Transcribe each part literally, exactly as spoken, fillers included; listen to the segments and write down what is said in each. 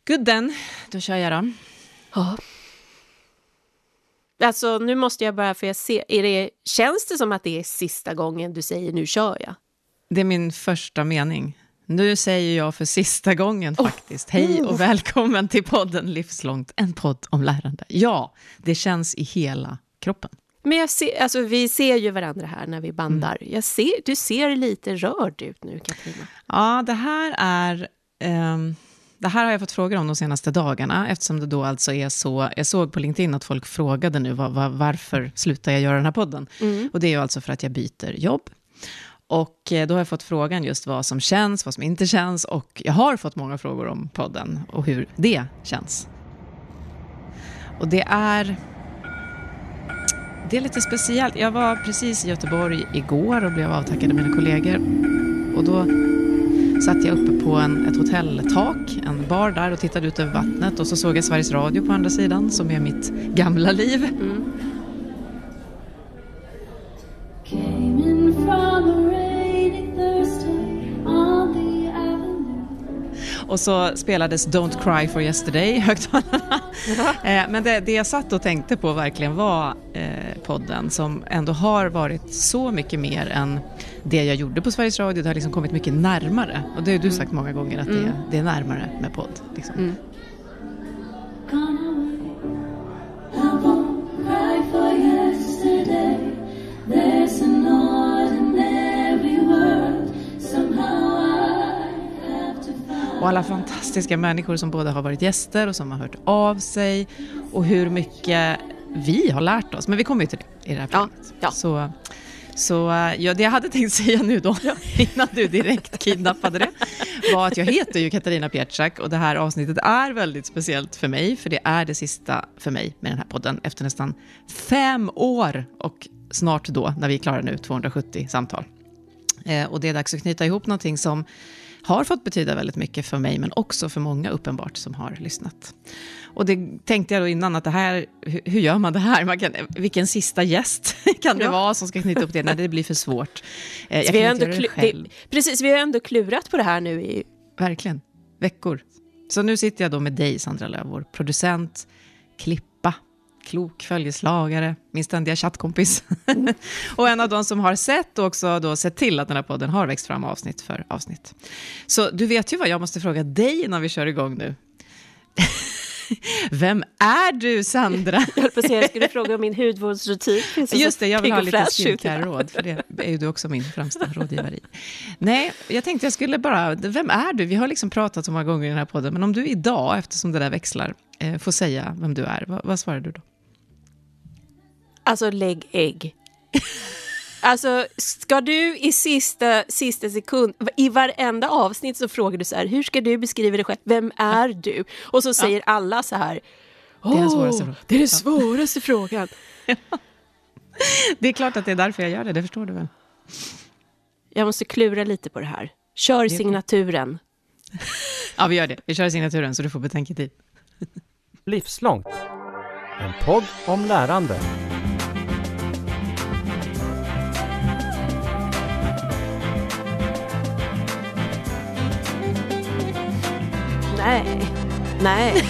Gudden, då kör jag då. Ja. Alltså nu måste jag bara, för jag se, är det, känns det som att det är sista gången du säger nu kör jag? Det är min första mening. Nu säger jag för sista gången faktiskt. Oh. Hej och välkommen till podden Livslångt, en podd om lärande. Ja, det känns i hela kroppen. Men jag ser, alltså, vi ser ju varandra här när vi bandar. Mm. Jag ser, du ser lite rörd ut nu, Katarina. Ja, det här är... Um... Det här har jag fått frågor om de senaste dagarna, eftersom det då alltså är så, jag såg på LinkedIn att folk frågade nu var, var, varför slutar jag göra den här podden. Mm. Och det är ju alltså för att jag byter jobb. Och då har jag fått frågan just vad som känns, vad som inte känns, och jag har fått många frågor om podden och hur det känns. Och det är, det är lite speciellt. Jag var precis i Göteborg igår och blev avtackad av mina kollegor, och då satt jag uppe på en, ett hotelltak, en bar där, och tittade ut över vattnet. Och så såg jag Sveriges Radio på andra sidan, som är mitt gamla liv. Mm. Och så spelades Don't Cry for Yesterday, högtalarna. eh, men det, det jag satt och tänkte på verkligen var eh, podden, som ändå har varit så mycket mer än det jag gjorde på Sveriges Radio. Det har liksom kommit mycket närmare. Och det har du sagt många gånger, att mm. det, det är närmare med podd. Liksom. Mm. Och alla fantastiska människor som både har varit gäster och som har hört av sig. Och hur mycket vi har lärt oss. Men vi kommer ju till det i det här programmet. Ja, ja. Så, så ja, det jag hade tänkt säga nu då, innan du direkt kidnappade det, var att jag heter ju Katarina Pietschak. Och det här avsnittet är väldigt speciellt för mig. För det är det sista för mig med den här podden. Efter nästan fem år. Och snart då, när vi är klara nu, tvåhundrasjuttio samtal. Eh, och det är dags att knyta ihop någonting som har fått betyda väldigt mycket för mig, men också för många uppenbart som har lyssnat. Och det tänkte jag då innan, att det här, hur, hur gör man det här? Man kan, vilken sista gäst kan det ja. vara som ska knyta upp det? Nej, det blir för svårt. Eh, jag vi kan har inte ändå göra det själv. Det, precis, vi har ändå klurat på det här nu i... Verkligen, veckor. Så nu sitter jag då med dig, Sandra Löv, vår producent, klippa, klok följeslagare, min ständiga chattkompis. Mm. Och en av de som har sett och också då sett till att den här podden har växt fram avsnitt för avsnitt. Så du vet ju vad jag måste fråga dig innan vi kör igång nu. Vem är du, Sandra? Jag höll på att säga, jag skulle fråga om min hudvårdsrutin. Just det, jag vill ha lite skincare-råd, för det är ju du också min främsta rådgivare i. Nej, jag tänkte jag skulle bara, vem är du? Vi har liksom pratat så många gånger i den här podden, men om du idag, eftersom det där växlar, får säga vem du är, vad, vad svarar du då? Alltså, lägg ägg. Alltså, ska du i sista, sista sekund, i varenda avsnitt så frågar du så här, hur ska du beskriva dig själv? Vem är du? Och så säger ja. alla så här, det är den svåraste frågan. Det är den svåraste frågan. Ja. Det är klart att det är därför jag gör det, det förstår du väl? Jag måste klura lite på det här. Kör det signaturen. Ja, vi gör det. Vi kör signaturen så du får betänketid. Livslångt. En podd om lärande. Nej, nej.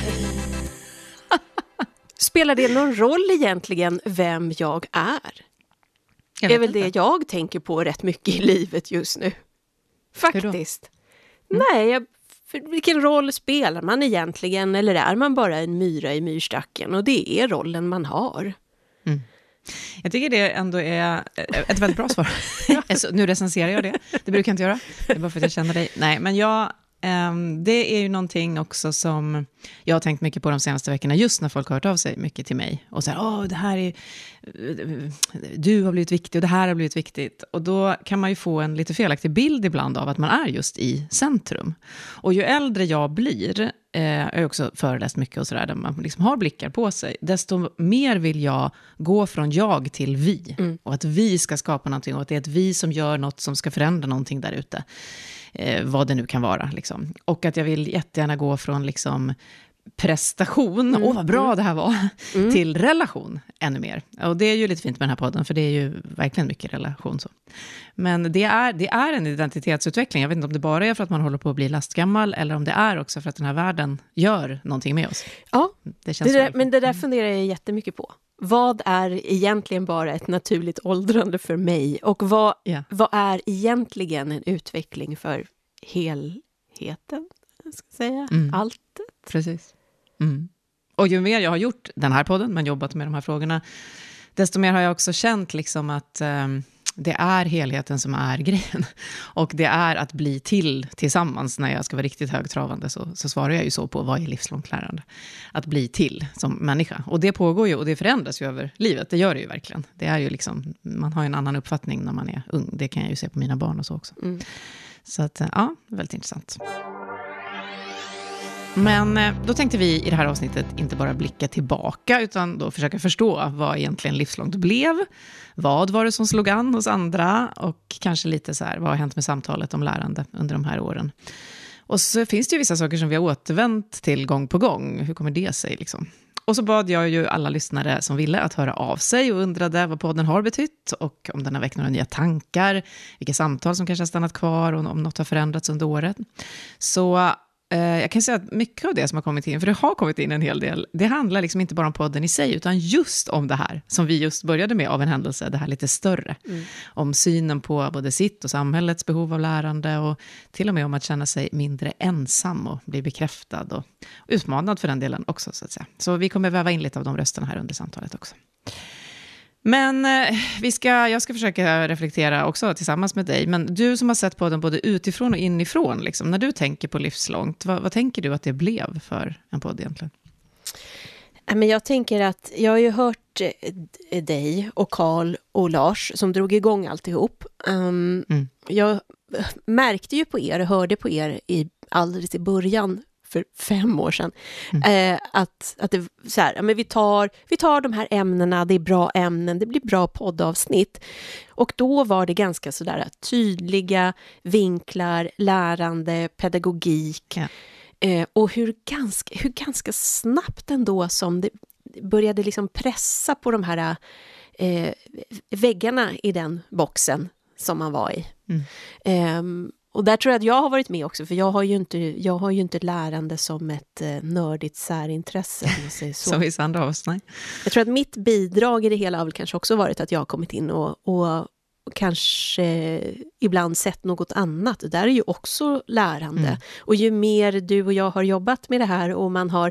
Spelar det någon roll egentligen vem jag är? Jag det är väl inte. Det jag tänker på rätt mycket i livet just nu. Faktiskt. Mm. Nej, jag, för vilken roll spelar man egentligen? Eller är man bara en myra i myrstacken? Och det är rollen man har. Mm. Jag tycker det ändå är ett väldigt bra svar. Alltså, nu recenserar jag det. Det brukar jag inte göra. Det är bara för att jag känner dig. Nej, men jag... Um, det är ju någonting också som jag har tänkt mycket på de senaste veckorna, just när folk har hört av sig mycket till mig och säger, åh, det här är du har blivit viktig och det här har blivit viktigt, och då kan man ju få en lite felaktig bild ibland av att man är just i centrum. Och ju äldre jag blir, eh, jag har också föreläst mycket och sådär, där man liksom har blickar på sig, desto mer vill jag gå från jag till vi, mm. och att vi ska skapa någonting, och att det är ett vi som gör något som ska förändra någonting där ute. Eh, vad det nu kan vara liksom. Och att jag vill jättegärna gå från liksom prestation, åh mm. oh, vad bra det här var, mm. till relation ännu mer. Och det är ju lite fint med den här podden, för det är ju verkligen mycket relation. Så. Men det är, det är en identitetsutveckling. Jag vet inte om det bara är för att man håller på att bli lastgammal, eller om det är också för att den här världen gör någonting med oss. Ja, det känns det där, men det där funderar jag jättemycket på. Vad är egentligen bara ett naturligt åldrande för mig? Och vad, yeah. vad är egentligen en utveckling för helheten? Jag ska säga. Mm. Allt. Precis. Mm. Och ju mer jag har gjort den här podden, men jobbat med de här frågorna, desto mer har jag också känt liksom att um, det är helheten som är grejen. Och det är att bli till tillsammans. När jag ska vara riktigt högtravande så, så svarar jag ju så på vad är livslångt lärande. Att bli till som människa. Och det pågår ju och det förändras ju över livet. Det gör det ju verkligen. Det är ju liksom, man har ju en annan uppfattning när man är ung. Det kan jag ju se på mina barn och så också. Mm. Så att, ja, väldigt intressant. Men då tänkte vi i det här avsnittet inte bara blicka tillbaka, utan då försöka förstå vad egentligen livslångt blev. Vad var det som slog an hos andra, och kanske lite så här, vad har hänt med samtalet om lärande under de här åren. Och så finns det ju vissa saker som vi har återvänt till gång på gång. Hur kommer det sig liksom? Och så bad jag ju alla lyssnare som ville att höra av sig och undrade vad podden har betytt och om den har väckt några nya tankar, vilka samtal som kanske har stannat kvar och om något har förändrats under året. Så jag kan säga att mycket av det som har kommit in, för det har kommit in en hel del, det handlar liksom inte bara om podden i sig, utan just om det här som vi just började med av en händelse, det här lite större. Mm. Om synen på både sitt och samhällets behov av lärande, och till och med om att känna sig mindre ensam och bli bekräftad och utmanad för den delen också, så att säga. Så vi kommer väva in lite av de rösterna här under samtalet också. Men vi ska, jag ska försöka reflektera också tillsammans med dig. Men du som har sett på den både utifrån och inifrån, liksom, när du tänker på livslångt, vad, vad tänker du att det blev för en podd egentligen? Men jag tänker att jag har ju hört dig och Carl och Lars som drog igång alltihop. Um, mm. Jag märkte ju på er och hörde på er i, alldeles i början för fem år sedan, mm. eh, att, att det, så här, men vi, tar, vi tar de här ämnena, det är bra ämnen, det blir bra poddavsnitt. Och då var det ganska sådär tydliga vinklar, lärande, pedagogik. Ja. Eh, och hur ganska, hur ganska snabbt ändå som det började liksom pressa på de här eh, väggarna i den boxen som man var i. Mm. Eh, Och där tror jag att jag har varit med också, för jag har ju inte, jag har ju inte lärande som ett eh, nördigt särintresse. Om jag säger så. Som vissa andra av oss, nej. Jag tror att mitt bidrag i det hela har väl kanske också varit att jag har kommit in och, och, och kanske ibland sett något annat. Det där är ju också lärande. Mm. Och ju mer du och jag har jobbat med det här och man har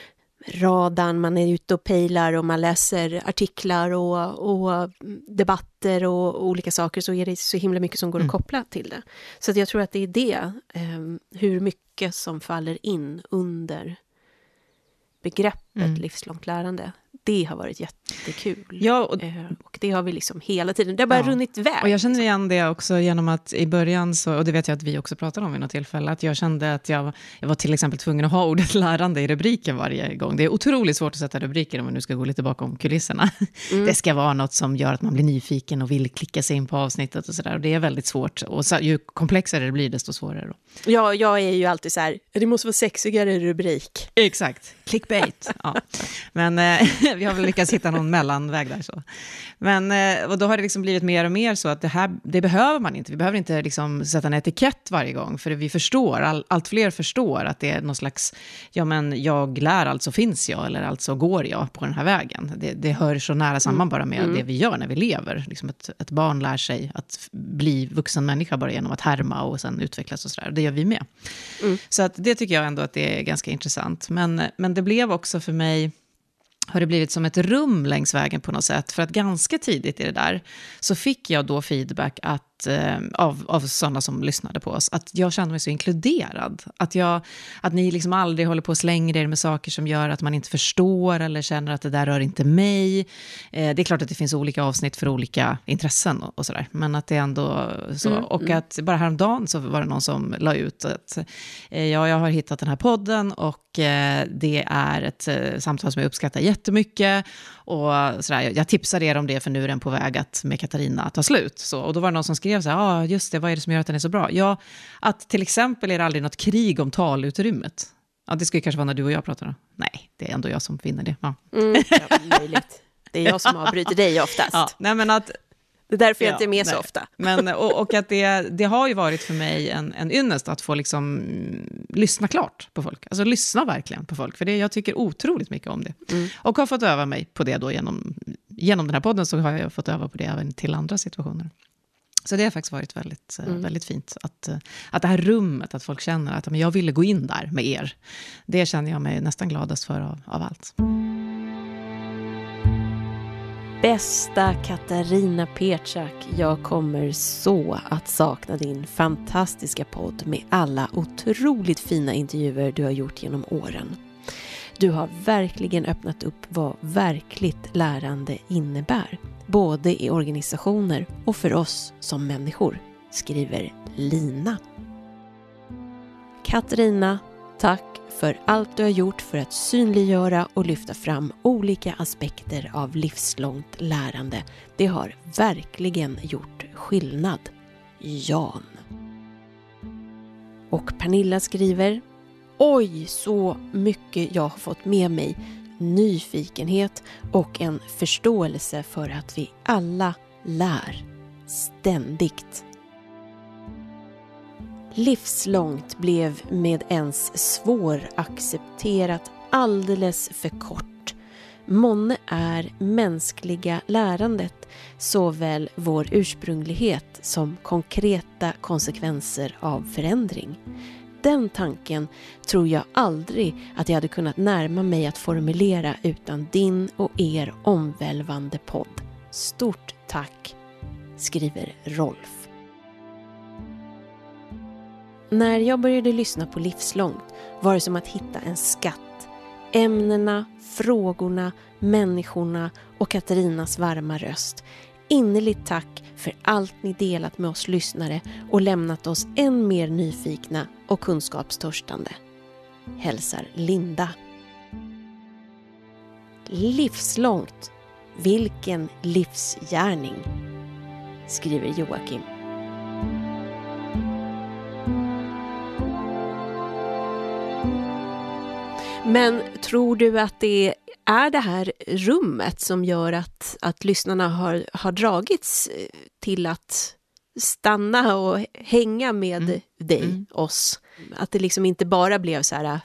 radan, man är ute och pejlar och man läser artiklar och, och debatter och olika saker, så är det så himla mycket som går att koppla till det. Så att jag tror att det är det, eh, hur mycket som faller in under begreppet mm. livslångt lärande. Det har varit jättekul. Ja, och, och det har vi liksom hela tiden. Det har bara ja. runnit iväg. Och jag känner igen det också genom att i början, så, och det vet jag att vi också pratade om vid något tillfälle, att jag kände att jag, jag var till exempel tvungen att ha ordet lärande i rubriken varje gång. Det är otroligt svårt att sätta rubriker om man nu ska gå lite bakom kulisserna. Mm. Det ska vara något som gör att man blir nyfiken och vill klicka sig in på avsnittet och sådär. Och det är väldigt svårt. Och så, ju komplexare det blir, desto svårare då. Ja, jag är ju alltid så här, det måste vara sexigare rubrik. Exakt. Clickbait. Ja. Men eh, vi har väl lyckats hitta någon mellanväg där så. Men eh, och då har det liksom blivit mer och mer så att det här, det behöver man inte. Vi behöver inte liksom sätta en etikett varje gång, för vi förstår, all, allt fler förstår att det är någon slags, ja men jag lär, alltså finns jag, eller alltså går jag på den här vägen. Det, det hör så nära samman bara med mm. det vi gör när vi lever. Liksom ett, ett barn lär sig att bli vuxen människa bara genom att härma och sen utvecklas och sådär. Det gör vi med. Mm. Så att det tycker jag ändå att det är ganska intressant. Men, men det blev också för mig, har det blivit som ett rum längs vägen på något sätt. För att ganska tidigt i det där så fick jag då feedback att, eh, av, av sådana som lyssnade på oss, att jag kände mig så inkluderad. Att, jag, att ni liksom aldrig håller på och slänger er med saker som gör att man inte förstår eller känner att det där rör inte mig. Eh, det är klart att det finns olika avsnitt för olika intressen och, och sådär. Men att det är ändå så. Mm, och mm. att bara häromdagen så var det någon som la ut att eh, ja, jag har hittat den här podden och eh, det är ett eh, samtal som jag uppskattar jättemycket. Och sådär, jag tipsar er om det, för nu är den på väg att med Katarina ta slut. Så, och då var det någon som skrev så här, ja ah, just det, vad är det som gör att den är så bra? Ja, att till exempel är det aldrig något krig om talutrymmet. Ja, det skulle kanske vara när du och jag pratar då. Nej, det är ändå jag som finner det. Ja. Mm, ja, möjligt. Det är jag som avbryter dig oftast. Ja, nej, men att, det är därför jag ja, inte är med nej. så ofta. Men, och, och att det, det har ju varit för mig en, en ynnest att få liksom, mm, lyssna klart på folk. Alltså lyssna verkligen på folk. För det, jag tycker otroligt mycket om det. Mm. Och har fått öva mig på det då genom, genom den här podden, så har jag fått öva på det även till andra situationer. Så det har faktiskt varit väldigt, mm. väldigt fint. Att, att det här rummet, att folk känner att men jag ville gå in där med er. Det känner jag mig nästan gladast för av, av allt. Bästa Katarina Petschak, jag kommer så att sakna din fantastiska podd med alla otroligt fina intervjuer du har gjort genom åren. Du har verkligen öppnat upp vad verkligt lärande innebär, både i organisationer och för oss som människor, skriver Lina. Katarina, tack för allt du har gjort för att synliggöra och lyfta fram olika aspekter av livslångt lärande. Det har verkligen gjort skillnad. Jan. Och Pernilla skriver: oj, så mycket jag har fått med mig. Nyfikenhet och en förståelse för att vi alla lär ständigt. Livslångt blev med ens svåraccepterat alldeles för kort. Månne är mänskliga lärandet såväl vår ursprunglighet som konkreta konsekvenser av förändring. Den tanken tror jag aldrig att jag hade kunnat närma mig att formulera utan din och er omvälvande podd. Stort tack, skriver Rolf. När jag började lyssna på Livslångt var det som att hitta en skatt. Ämnena, frågorna, människorna och Katarinas varma röst. Innerligt tack för allt ni delat med oss lyssnare och lämnat oss än mer nyfikna och kunskapstörstande. Hälsar Linda. Livslångt. Vilken livsgärning, skriver Joakim. Men tror du att det är det här rummet som gör att, att lyssnarna har, har dragits till att stanna och hänga med mm. dig, mm. oss? Att det liksom inte bara blev så här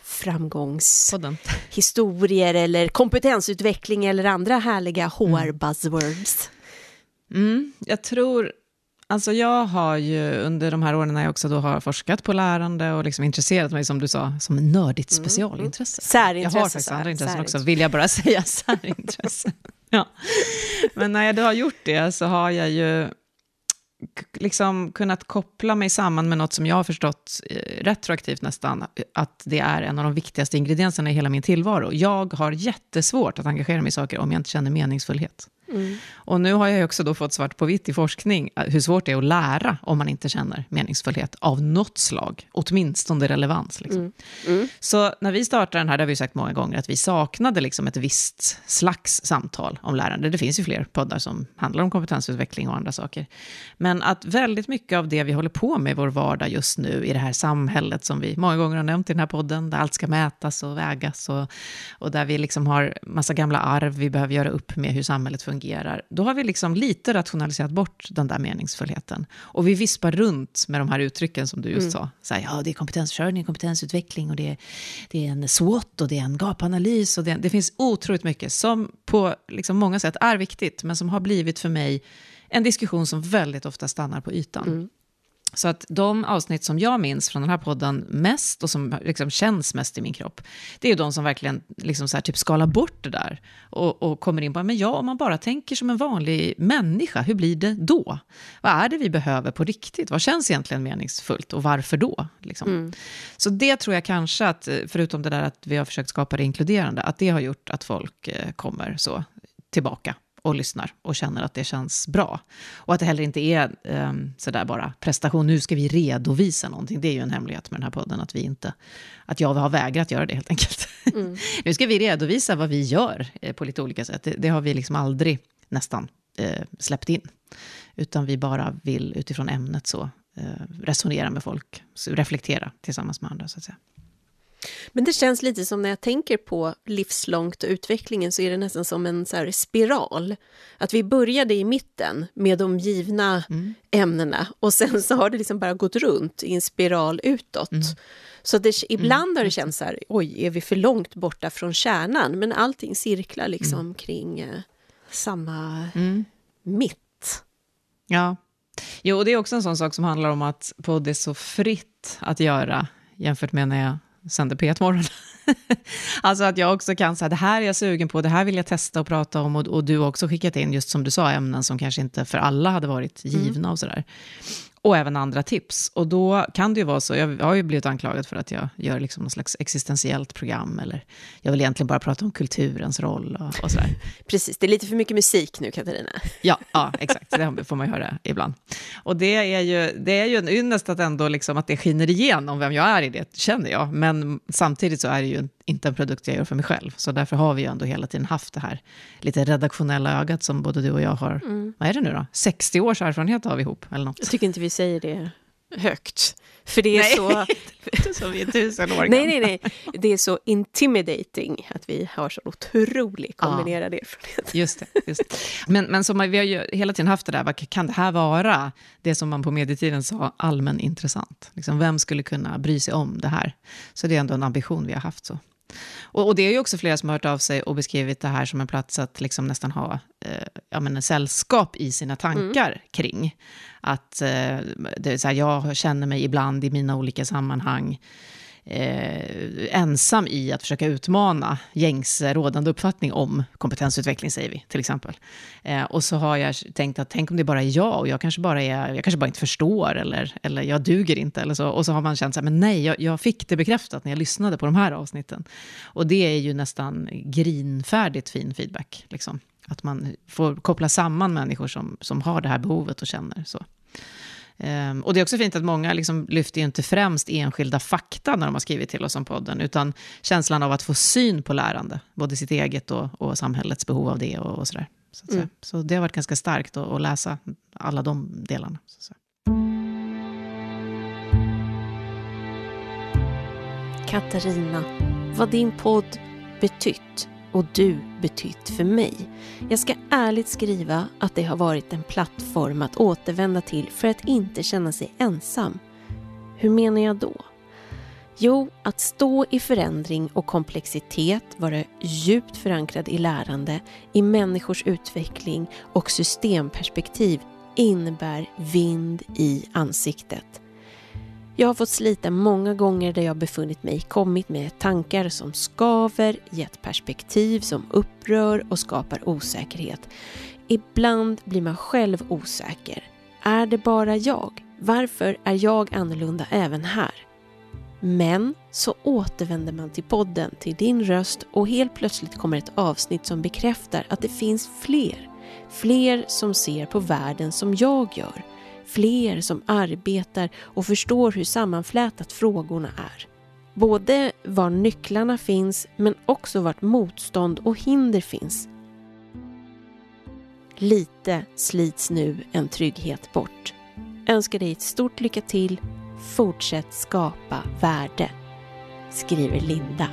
framgångshistorier eller kompetensutveckling eller andra härliga H R-buzzwords? Mm. Jag tror... Alltså jag har ju under de här åren när jag också då har forskat på lärande och liksom intresserat mig, som du sa, som nördigt specialintresse. Mm. Särintresse. Jag har faktiskt andra intressen också, vill jag bara säga, särintresse. Ja. Men när jag då har gjort det så har jag ju liksom kunnat koppla mig samman med något som jag har förstått retroaktivt nästan, att det är en av de viktigaste ingredienserna i hela min tillvaro. Jag har jättesvårt att engagera mig i saker om jag inte känner meningsfullhet. Mm. Och nu har jag också då fått svart på vitt i forskning hur svårt det är att lära om man inte känner meningsfullhet av något slag, åtminstone relevans liksom. Mm. Mm. Så när vi startade den här, det har vi sagt många gånger, att vi saknade liksom ett visst slags samtal om lärande. Det finns ju fler poddar som handlar om kompetensutveckling och andra saker. Men att väldigt mycket av det vi håller på med i vår vardag just nu i det här samhället som vi många gånger har nämnt i den här podden, där allt ska mätas och vägas och, och där vi liksom har massa gamla arv vi behöver göra upp med hur samhället fungerar. Fungerar, då har vi liksom lite rationaliserat bort den där meningsfullheten. Och vi vispar runt med de här uttrycken som du just mm. sa. Så här, ja, det är kompetensförsörjning, kompetensutveckling och det är, det är en SWOT och det är en gapanalys. Och det, det finns otroligt mycket som på liksom många sätt är viktigt, men som har blivit för mig en diskussion som väldigt ofta stannar på ytan. Mm. Så att de avsnitt som jag minns från den här podden mest och som liksom känns mest i min kropp, det är ju de som verkligen liksom så här typ skalar bort det där och, och kommer in på, men ja, om man bara tänker som en vanlig människa, hur blir det då? Vad är det vi behöver på riktigt? Vad känns egentligen meningsfullt och varför då? Liksom. Mm. Så det tror jag kanske att, förutom det där att vi har försökt skapa det inkluderande, att det har gjort att folk kommer så tillbaka och lyssnar och känner att det känns bra. Och att det heller inte är um, sådär bara prestation, nu ska vi redovisa någonting. Det är ju en hemlighet med den här podden, att vi inte, att jag har vägrat göra det helt enkelt. Mm. Nu ska vi redovisa vad vi gör eh, på lite olika sätt. Det, det har vi liksom aldrig nästan eh, släppt in. Utan vi bara vill utifrån ämnet så eh, resonera med folk, så reflektera tillsammans med andra så att säga. Men det känns lite som när jag tänker på livslångt och utvecklingen så är det nästan som en så här spiral. Att vi började i mitten med de givna mm. ämnena och sen så har det liksom bara gått runt i en spiral utåt. Mm. Så det, ibland mm. har det känts så här, oj, är vi för långt borta från kärnan? Men allting cirklar liksom mm. kring eh, samma mm. mitt. Ja, jo, och det är också en sån sak som handlar om att podd är så fritt att göra jämfört med när jag sänder P ett-morgon. Alltså att jag också kan säga, det här är jag sugen på, det här vill jag testa och prata om. Och, och du har också skickat in, just som du sa, ämnen som kanske inte för alla hade varit givna mm. och sådär. Och även andra tips. Och då kan det ju vara så, jag har ju blivit anklagad för att jag gör liksom någon slags existentiellt program. Eller jag vill egentligen bara prata om kulturens roll och, och sådär. Precis, det är lite för mycket musik nu, Katarina. Ja, ja, exakt. Det får man ju höra ibland. Och det är ju, det är ju en ynnest att ändå liksom att det skiner igenom vem jag är i det, känner jag. Men samtidigt så är det ju inte en produkt jag gör för mig själv. Så därför har vi ju ändå hela tiden haft det här lite redaktionella ögat som både du och jag har. Mm. Vad är det nu då? sextio års erfarenhet har vi ihop eller något. Jag tycker inte vi säger det högt. För det är nej, så... inte som vi är tusen år nej, nej, nej. Det är så intimidating att vi har så otroligt kombinerad ja. erfarenhet. Just det, just det. Men, men som vi har ju hela tiden haft det där, vad kan det här vara? Det som man på medietiden sa allmän intressant. Liksom, vem skulle kunna bry sig om det här? Så det är ändå en ambition vi har haft så. Och, och det är ju också flera som har hört av sig och beskrivit det här som en plats att liksom nästan ha eh, ja, men en sällskap i sina tankar mm. kring. Att eh, det är så här, jag känner mig ibland i mina olika sammanhang eh, ensam i att försöka utmana gängs rådande uppfattning om kompetensutveckling, säger vi till exempel. Eh, och så har jag tänkt att tänk om det bara är jag och jag kanske bara, är, jag kanske bara inte förstår eller, eller jag duger inte eller så. Och så har man känt så här, men nej, jag, jag fick det bekräftat när jag lyssnade på de här avsnitten. Och det är ju nästan grinfärdigt fin feedback liksom. Att man får koppla samman människor som, som har det här behovet och känner så. Um, och det är också fint att många liksom lyfter ju inte främst enskilda fakta när de har skrivit till oss om podden, utan känslan av att få syn på lärande, både sitt eget och, och samhällets behov av det och, och sådär. Så, att mm. så det har varit ganska starkt att, att läsa alla de delarna. Så, så. Katarina, vad din podd betytt och du betytt för mig. Jag ska ärligt skriva att det har varit en plattform att återvända till för att inte känna sig ensam. Hur menar jag då? Jo, att stå i förändring och komplexitet, vara djupt förankrad i lärande, i människors utveckling och systemperspektiv innebär vind i ansiktet. Jag har fått slita många gånger där jag befunnit mig, kommit med tankar som skaver, gett perspektiv som upprör och skapar osäkerhet. Ibland blir man själv osäker. Är det bara jag? Varför är jag annorlunda även här? Men så återvänder man till podden, till din röst och helt plötsligt kommer ett avsnitt som bekräftar att det finns fler. Fler som ser på världen som jag gör. Fler som arbetar och förstår hur sammanflätat frågorna är. Både var nycklarna finns men också vart motstånd och hinder finns. Lite slits nu en trygghet bort. Önskar dig ett stort lycka till. Fortsätt skapa värde, skriver Linda.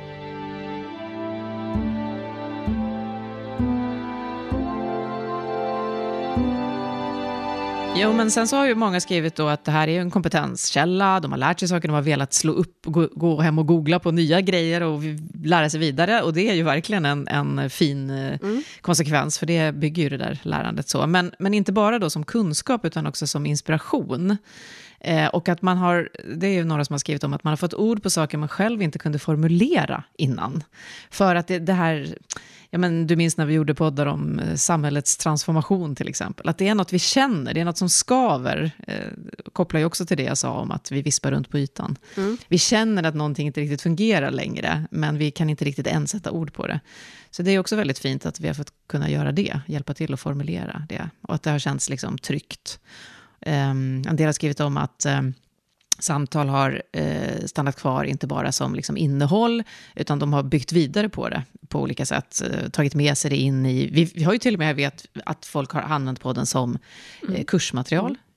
Jo, men sen så har ju många skrivit då att det här är en kompetenskälla. De har lärt sig saker, de har velat slå upp, gå, gå hem och googla på nya grejer och lära sig vidare. Och det är ju verkligen en, en fin mm. konsekvens, för det bygger ju det där lärandet så. Men, men inte bara då som kunskap utan också som inspiration. Eh, och att man har, det är ju några som har skrivit om att man har fått ord på saker man själv inte kunde formulera innan. För att det, det här, ja men du minns när vi gjorde poddar om eh, samhällets transformation till exempel. Att det är något vi känner, det är något som skaver. Eh, kopplar ju också till det jag sa om att vi vispar runt på ytan. Mm. Vi känner att någonting inte riktigt fungerar längre, men vi kan inte riktigt än sätta ord på det. Så det är också väldigt fint att vi har fått kunna göra det, hjälpa till att formulera det. Och att det har känts liksom tryggt. Um, en del har skrivit om att um, samtal har uh, stannat kvar inte bara som liksom innehåll, utan de har byggt vidare på det på olika sätt, uh, tagit med sig det in i, vi, vi har ju till och med vet att folk har använt podden som mm. uh, kursmaterial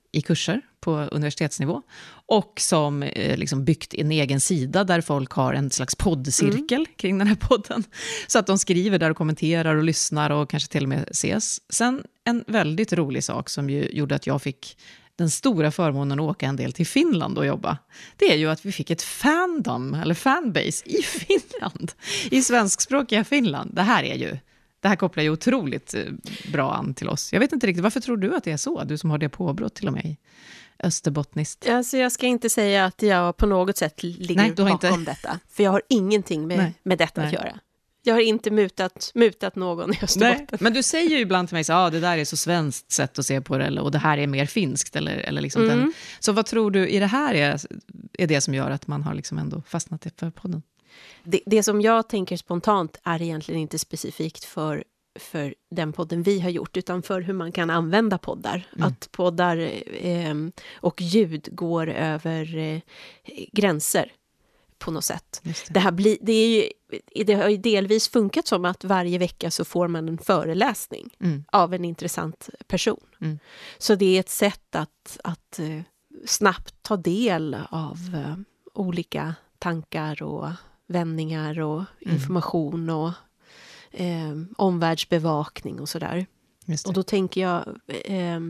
i kurser på universitetsnivå och som eh, liksom byggt en egen sida där folk har en slags poddcirkel mm. kring den här podden. Så att de skriver där och kommenterar och lyssnar och kanske till och med ses. Sen en väldigt rolig sak som ju gjorde att jag fick den stora förmånen att åka en del till Finland och jobba. Det är ju att vi fick ett fandom eller fanbase i Finland. I svenskspråkiga Finland. Det här är ju Det här kopplar ju otroligt bra an till oss. Jag vet inte riktigt, varför tror du att det är så? Du som har det påbrott till och med i österbottniskt. Alltså jag ska inte säga att jag på något sätt ligger Nej, bakom inte... detta. För jag har ingenting med, med detta Nej. att göra. Jag har inte mutat, mutat någon i Österbotten. Nej, men du säger ju ibland till mig så ah, det där är så svenskt sätt att se på det, eller, och det här är mer finskt. Eller, eller liksom mm. den. Så vad tror du i det här är, är det som gör att man har liksom ändå fastnat för podden? Det, det som jag tänker spontant är egentligen inte specifikt för, för den podden vi har gjort, utan för hur man kan använda poddar. Mm. Att poddar eh, och ljud går över eh, gränser på något sätt. Det. Det, här bli, det, är ju, det har ju delvis funkat som att varje vecka så får man en föreläsning mm. av en intressant person. Mm. Så det är ett sätt att, att uh, snabbt ta del av uh, olika tankar och vändningar och mm. information och eh, omvärldsbevakning och sådär. Och då tänker jag, eh,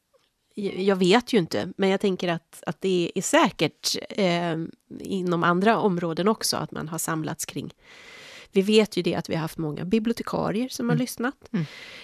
jag vet ju inte, men jag tänker att, att det är säkert eh, inom andra områden också att man har samlats kring. Vi vet ju det att vi har haft många bibliotekarier som mm. har lyssnat. Mm.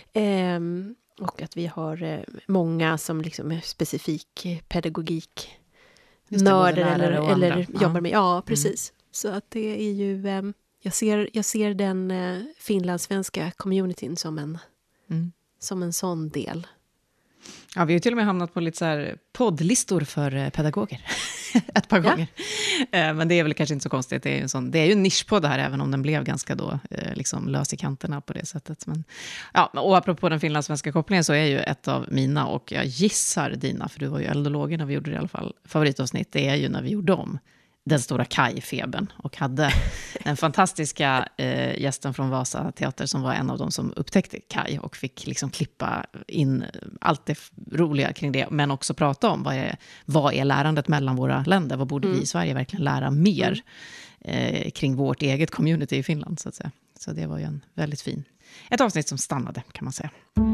Eh, och att vi har eh, många som liksom är specifik pedagogik nördar eller, eller jobbar med. Ja, precis. Mm. Så att det är ju, eh, jag ser, jag ser den eh, finlandssvenska communityn som en, mm. som en sån del. Ja, vi har ju till och med hamnat på lite så här poddlistor för pedagoger. Ett par gånger. Ja. Men det är väl kanske inte så konstigt. Det är ju en, sån, det är ju en nischpodd det här, även om den blev ganska då, liksom lös i kanterna på det sättet. Men, ja, och apropå den finlandssvenska kopplingen så är ju ett av mina, och jag gissar dina, för du var ju eldologer när vi gjorde det i alla fall, favoritavsnitt, det är ju när vi gjorde om den stora Kaj-febern och hade den fantastiska eh, gästen från Vasa teater som var en av dem som upptäckte Kaj och fick liksom klippa in allt det roliga kring det, men också prata om vad är, vad är lärandet mellan våra länder, vad borde mm. vi i Sverige verkligen lära mer eh, kring vårt eget community i Finland, så att säga. Så det var ju en väldigt fin, ett avsnitt som stannade, kan man säga.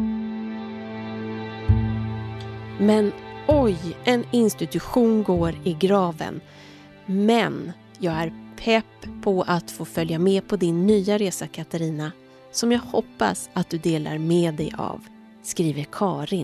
Men oj, en institution går i graven. Men jag är pepp på att få följa med på din nya resa, Katarina, som jag hoppas att du delar med dig av, skriver Karin.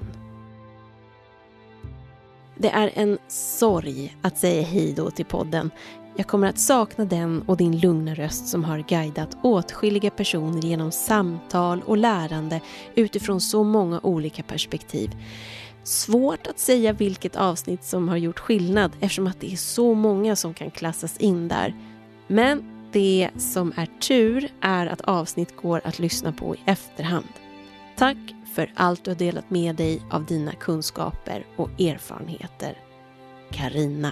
Det är en sorg att säga hej då till podden. Jag kommer att sakna den och din lugna röst som har guidat åtskilliga personer genom samtal och lärande utifrån så många olika perspektiv. Svårt att säga vilket avsnitt som har gjort skillnad eftersom att det är så många som kan klassas in där. Men det som är tur är att avsnitt går att lyssna på i efterhand. Tack för allt du har delat med dig av dina kunskaper och erfarenheter. Karina.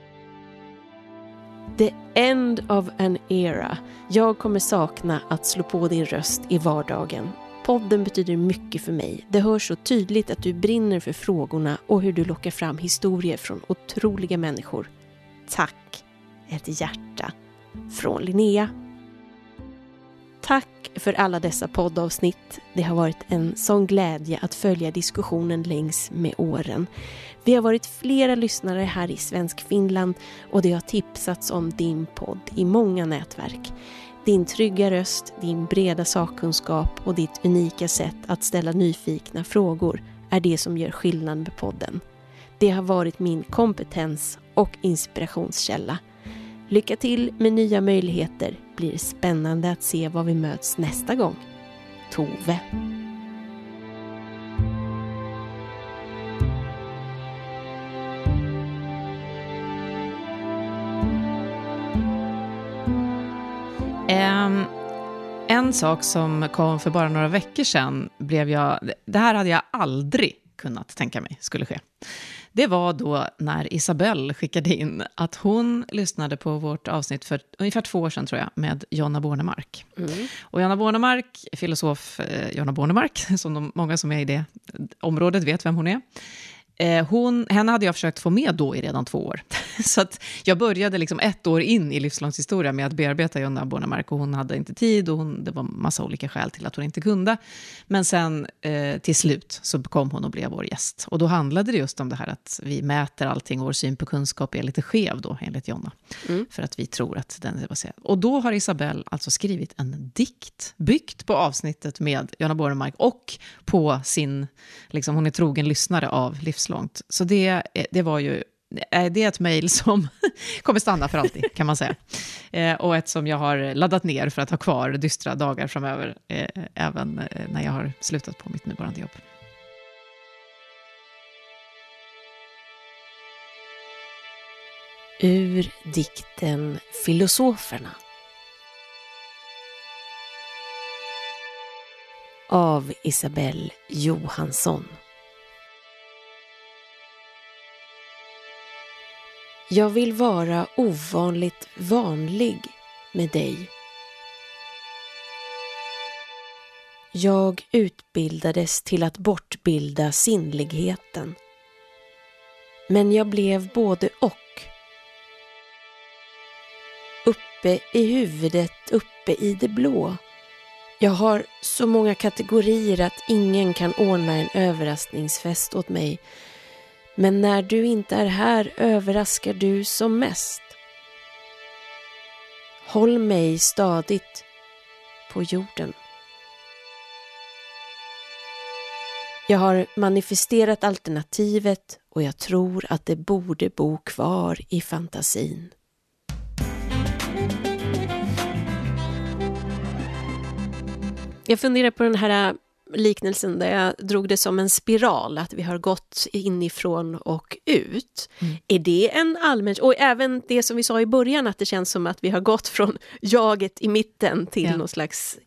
The end of an era. Jag kommer sakna att slå på din röst i vardagen. Podden betyder mycket för mig. Det hörs så tydligt att du brinner för frågorna och hur du lockar fram historier från otroliga människor. Tack. Ett hjärta. Från Linnea. Tack för alla dessa poddavsnitt. Det har varit en sån glädje att följa diskussionen längs med åren. Vi har varit flera lyssnare här i Svensk Finland och det har tipsats om din podd i många nätverk. Din trygga röst, din breda sakkunskap och ditt unika sätt att ställa nyfikna frågor är det som gör skillnad med podden. Det har varit min kompetens och inspirationskälla. Lycka till med nya möjligheter. Blir spännande att se var vi möts nästa gång. Tove. Um, en sak som kom för bara några veckor sedan blev jag, det här hade jag aldrig kunnat tänka mig skulle ske. Det var då när Isabelle skickade in att hon lyssnade på vårt avsnitt för ungefär två år sedan tror jag med Jonna Bornemark. Mm. Och Jonna Bornemark, filosof eh, Jonna Bornemark, som de, många som är i det området vet vem hon är. eh, hon, henne hade jag försökt få med då i redan två år. Så att jag började liksom ett år in i livslångs historia med att bearbeta Jonna Bornemark, och hon hade inte tid och hon, det var massa olika skäl till att hon inte kunde. Men sen eh, till slut så kom hon och blev vår gäst. Och då handlade det just om det här att vi mäter allting och vår syn på kunskap är lite skev då, enligt Jonna. Mm. För att vi tror att den är baserad. Och då har Isabelle alltså skrivit en dikt byggt på avsnittet med Jonna Bornemark och på sin, liksom, hon är trogen lyssnare av Livslångt. Så det, det var ju, det är ett mejl som kommer stanna för alltid, kan man säga. Eh, och ett som jag har laddat ner för att ha kvar dystra dagar framöver, eh, även eh, när jag har slutat på mitt nuvarande jobb. Ur dikten Filosoferna av Isabelle Johansson. Jag vill vara ovanligt vanlig med dig. Jag utbildades till att bortbilda sinnligheten. Men jag blev både och. Uppe i huvudet, uppe i det blå. Jag har så många kategorier att ingen kan ordna en överraskningsfest åt mig. Men när du inte är här överraskar du som mest. Håll mig stadigt på jorden. Jag har manifesterat alternativet och jag tror att det borde bo kvar i fantasin. Jag funderar på den här liknelsen där jag drog det som en spiral, att vi har gått inifrån och ut. Mm. Är det en allmän, och även det som vi sa i början, att det känns som att vi har gått från jaget i mitten till ja. någon slags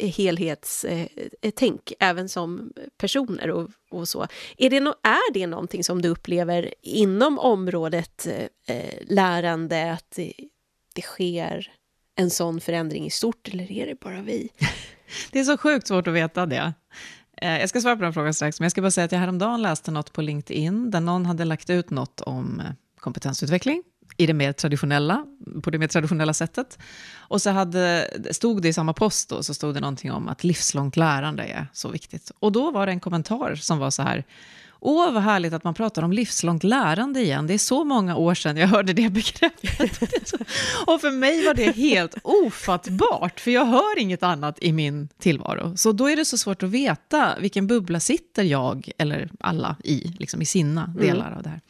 helhetstänk, eh, även som personer och, och så. Är det, no, är det någonting som du upplever inom området eh, lärande, att det, det sker en sån förändring i stort, eller är det bara vi? Det är så sjukt svårt att veta det. Jag ska svara på den frågan strax, men jag ska bara säga att jag häromdagen läste något på LinkedIn där någon hade lagt ut något om kompetensutveckling i det mer traditionella, på det mer traditionella sättet. Och så hade, stod det i samma post då, så stod det någonting om att livslångt lärande är så viktigt. Och då var det en kommentar som var så här: åh, vad härligt att man pratar om livslångt lärande igen. Det är så många år sedan jag hörde det begreppet. Och för mig var det helt ofattbart, för jag hör inget annat i min tillvaro. Så då är det så svårt att veta vilken bubbla sitter jag eller alla i, liksom i sina delar mm. av det här.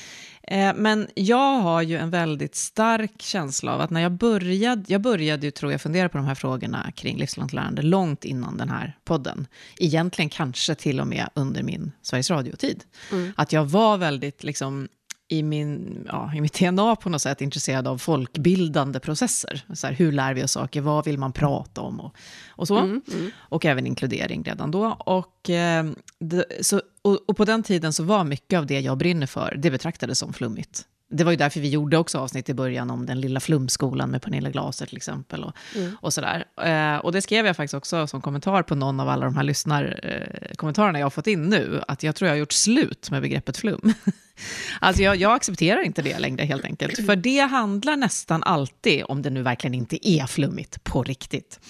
Men jag har ju en väldigt stark känsla av att när jag började, jag började ju, tror jag, fundera på de här frågorna kring livslångt lärande långt innan den här podden. Egentligen kanske till och med under min Sveriges Radio-tid. Mm. Att jag var väldigt liksom i, min, ja, i mitt D N A på något sätt intresserad av folkbildande processer. Så här, hur lär vi oss saker? Vad vill man prata om? Och, och så. Mm, mm. Och även inkludering redan då. Och, eh, det, så, och, och på den tiden så var mycket av det jag brinner för, det betraktades som flummigt. Det var ju därför vi gjorde också avsnitt i början om den lilla flumskolan med Pernilla Glaser till exempel. Och, mm. och sådär. Eh, och det skrev jag faktiskt också som kommentar på någon av alla de här lyssnarkommentarerna eh, jag har fått in nu. Att jag tror jag har gjort slut med begreppet flum. Alltså jag, jag accepterar inte det längre helt enkelt. För det handlar nästan alltid, om det nu verkligen inte är flummigt på riktigt.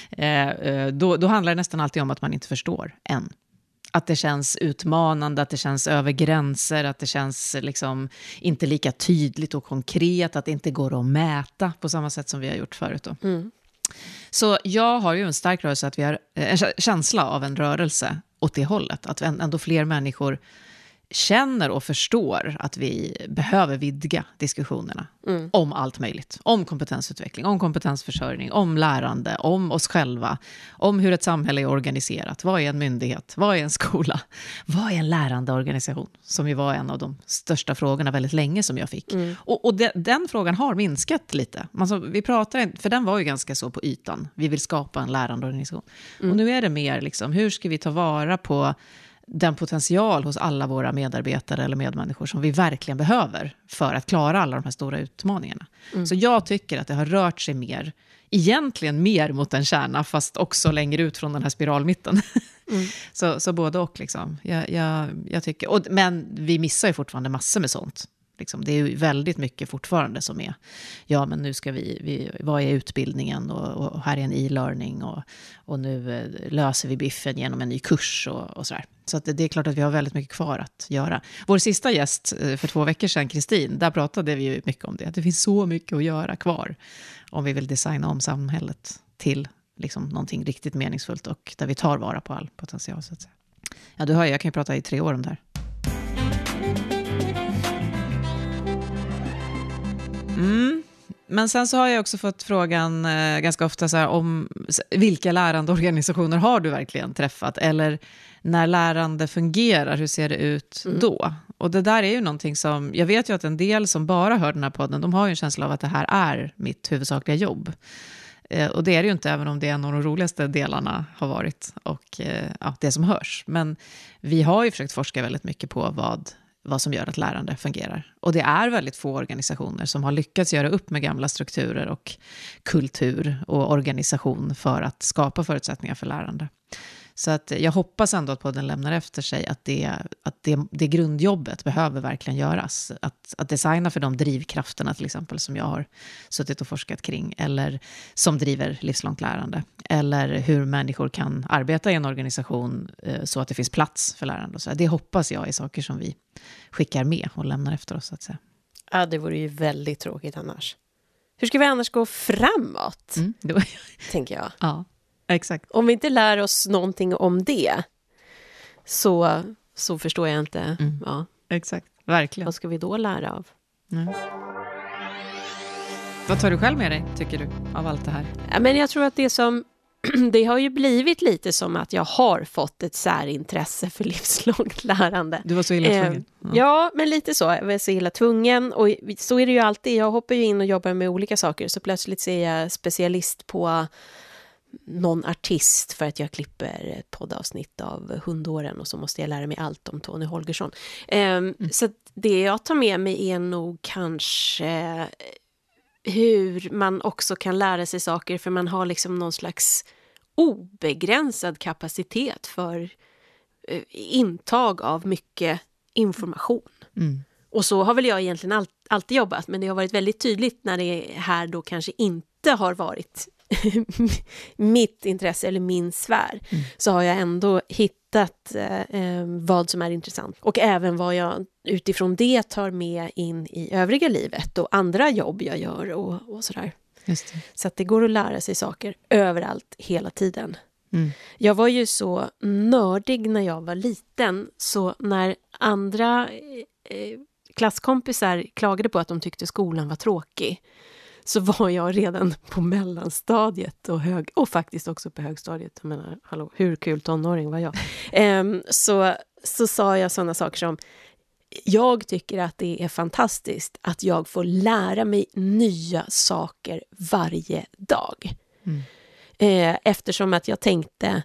Eh, då, då handlar det nästan alltid om att man inte förstår än. Att det känns utmanande, att det känns över gränser, att det känns liksom inte lika tydligt och konkret, att det inte går att mäta på samma sätt som vi har gjort förut då. Mm. Så jag har ju en stark rörelse, att vi har en känsla av en rörelse åt det hållet. Att ändå fler människor känner och förstår att vi behöver vidga diskussionerna mm. om allt möjligt. Om kompetensutveckling, om kompetensförsörjning, om lärande, om oss själva, om hur ett samhälle är organiserat. Vad är en myndighet? Vad är en skola? Vad är en lärande organisation? Som ju var en av de största frågorna väldigt länge som jag fick. Mm. Och, och de, den frågan har minskat lite. Alltså, vi pratar, för den var ju ganska så på ytan. Vi vill skapa en lärande organisation. Mm. Och nu är det mer liksom, hur ska vi ta vara på den potential hos alla våra medarbetare eller medmänniskor som vi verkligen behöver för att klara alla de här stora utmaningarna. Mm. Så jag tycker att det har rört sig mer, egentligen mer mot en kärna, fast också längre ut från den här spiralmitten. Mm. Så, så både och liksom. Jag, jag, jag tycker, och, men vi missar ju fortfarande massor med sånt. Liksom, det är ju väldigt mycket fortfarande som är, ja men nu ska vi, vi vad är utbildningen och, och här är en e-learning och, och nu eh, löser vi biffen genom en ny kurs och, och sådär. Så att det, det är klart att vi har väldigt mycket kvar att göra. Vår sista gäst eh, för två veckor sedan, Kristin, där pratade vi ju mycket om det. Att det finns så mycket att göra kvar om vi vill designa om samhället till liksom, någonting riktigt meningsfullt och där vi tar vara på all potential. Så att säga. Ja, du hör, jag kan ju prata i tre år om det här. Mm. Men sen så har jag också fått frågan eh, ganska ofta så här, om vilka lärandeorganisationer har du verkligen träffat? Eller när lärande fungerar, hur ser det ut mm. då? Och det där är ju någonting som, jag vet ju att en del som bara hör den här podden, de har ju en känsla av att det här är mitt huvudsakliga jobb. Eh, och det är det ju inte, även om det är en av de roligaste delarna har varit och eh, ja, det som hörs. Men vi har ju försökt forska väldigt mycket på vad vad som gör att lärande fungerar. Och det är väldigt få organisationer som har lyckats göra upp med gamla strukturer och kultur och organisation för att skapa förutsättningar för lärande. Så att jag hoppas ändå att podden lämnar efter sig att det, att det, det grundjobbet behöver verkligen göras. Att, att designa för de drivkrafterna till exempel som jag har suttit och forskat kring. Eller som driver livslångt lärande. Eller hur människor kan arbeta i en organisation eh, så att det finns plats för lärande. Så det hoppas jag är saker som vi skickar med och lämnar efter oss så att säga. Ja, det vore ju väldigt tråkigt annars. Hur ska vi annars gå framåt? Mm, då... tänker jag. Ja. Exakt. Om vi inte lär oss någonting om det så, så förstår jag inte. Mm. Ja. Exakt, verkligen. Vad ska vi då lära av? Mm. Vad tar du själv med dig, tycker du, av allt det här? Ja, men jag tror att det som det har ju blivit lite som att jag har fått ett särintresse för livslångt lärande. Du var så illa tvungen. Ja, ja men lite så. Jag var så illa tvungen. Och så är det ju alltid. Jag hoppar ju in och jobbar med olika saker. Så plötsligt så är jag specialist på någon artist för att jag klipper ett poddavsnitt av hundåren och så måste jag lära mig allt om Tony Holgersson. Um, mm. Så det jag tar med mig är nog kanske hur man också kan lära sig saker för man har liksom någon slags obegränsad kapacitet för uh, intag av mycket information. Mm. Och så har väl jag egentligen all, alltid jobbat, men det har varit väldigt tydligt när det här då kanske inte har varit mitt intresse eller min sfär, mm. så har jag ändå hittat eh, vad som är intressant och även vad jag utifrån det tar med in i övriga livet och andra jobb jag gör och, och sådär. Just det. Så att det går att lära sig saker överallt hela tiden. Mm. Jag var ju så nördig när jag var liten, så när andra eh, klasskompisar klagade på att de tyckte skolan var tråkig, så var jag redan på mellanstadiet och, hög, och faktiskt också på högstadiet. Jag menar, hallå, hur kul tonåring var jag? um, så, så sa jag sådana saker som, jag tycker att det är fantastiskt att jag får lära mig nya saker varje dag. Mm. Uh, eftersom att jag tänkte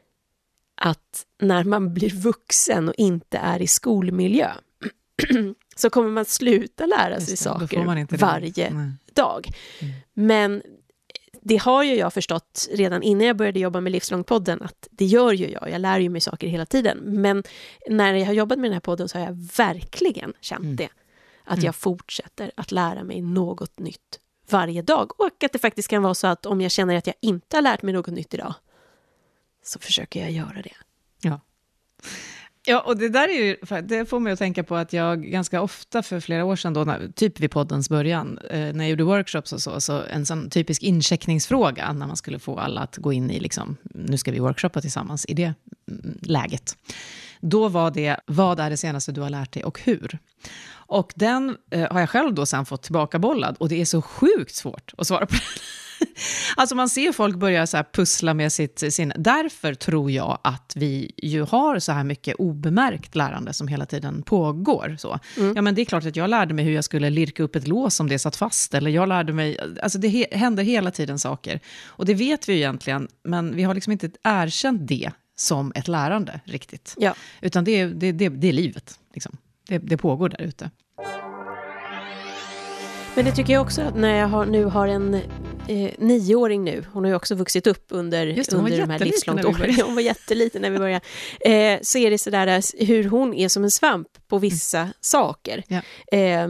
att när man blir vuxen och inte är i skolmiljö så kommer man sluta lära sig saker varje Nej. dag. Mm. Men det har ju jag förstått redan innan jag började jobba med Livslångt-podden att det gör ju jag. Jag lär ju mig saker hela tiden. Men när jag har jobbat med den här podden så har jag verkligen känt mm. det. Att mm. jag fortsätter att lära mig något nytt varje dag. Och att det faktiskt kan vara så att om jag känner att jag inte har lärt mig något nytt idag så försöker jag göra det. Ja. Ja, och det där är ju, det får mig att tänka på att jag ganska ofta för flera år sedan då, när, typ vid poddens början, eh, när jag gjorde workshops och så, så en sån typisk incheckningsfråga när man skulle få alla att gå in i liksom, nu ska vi workshoppa tillsammans i det mm, läget. Då var det, vad är det senaste du har lärt dig och hur? Och den eh, har jag själv då sen fått tillbakabollad och det är så sjukt svårt att svara på det. Alltså man ser folk börja så här pussla med sitt sinne. Därför tror jag att vi ju har så här mycket obemärkt lärande som hela tiden pågår. Så. Mm. Ja, men det är klart att jag lärde mig hur jag skulle lirka upp ett lås om det satt fast. Eller jag lärde mig, alltså det he- händer hela tiden saker. Och det vet vi ju egentligen, men vi har liksom inte erkänt det som ett lärande riktigt. Ja. Utan det är, det, det, det är livet. Liksom. Det, det pågår där ute. Men det tycker jag också att när jag har, nu har en eh, nioåring nu. Hon har ju också vuxit upp under, Just det, under de här livslångt åren. Hon var jätteliten när vi började. Eh, så är det sådär hur hon är som en svamp på vissa mm. saker. Ja. Eh,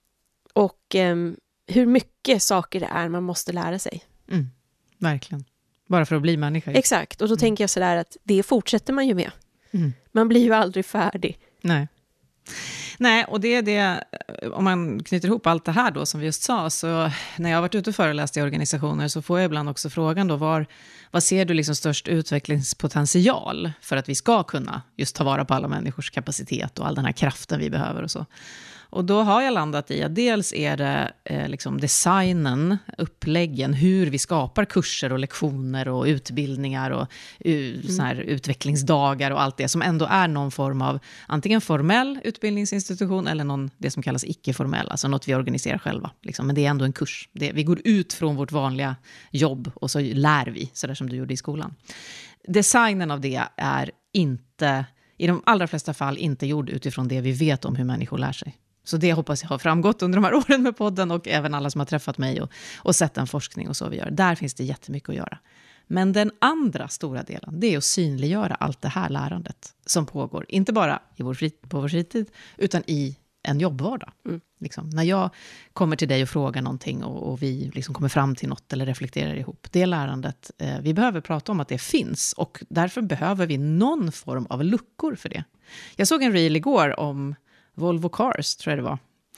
och eh, hur mycket saker det är man måste lära sig. Mm. Verkligen. Bara för att bli människa. Exakt, och då mm. tänker jag sådär att det fortsätter man ju med. Mm. Man blir ju aldrig färdig. Nej. Nej, och det är det, om man knyter ihop allt det här då som vi just sa, så när jag har varit ute och föreläst i organisationer så får jag ibland också frågan då, var, vad ser du liksom störst utvecklingspotential för att vi ska kunna just ta vara på alla människors kapacitet och all den här kraften vi behöver och så. Och då har jag landat i att dels är det eh, liksom designen, uppläggen, hur vi skapar kurser och lektioner och utbildningar och uh, såna här utvecklingsdagar och allt det som ändå är någon form av antingen formell utbildningsinstitution eller någon, det som kallas icke-formell, alltså något vi organiserar själva. Liksom. Men det är ändå en kurs. Det, vi går ut från vårt vanliga jobb och så lär vi, sådär som du gjorde i skolan. Designen av det är inte, i de allra flesta fall, inte gjord utifrån det vi vet om hur människor lär sig. Så det hoppas jag har framgått under de här åren med podden och även alla som har träffat mig och, och sett den forskning och så vi gör. Där finns det jättemycket att göra. Men den andra stora delen, det är att synliggöra allt det här lärandet som pågår. Inte bara i vår frit- på vår fritid, utan i en jobbvardag. Mm. Liksom, när jag kommer till dig och frågar någonting och, och vi liksom kommer fram till något eller reflekterar ihop. Det lärandet, eh, vi behöver prata om att det finns och därför behöver vi någon form av luckor för det. Jag såg en reel igår om Volvo Cars, tror jag det var,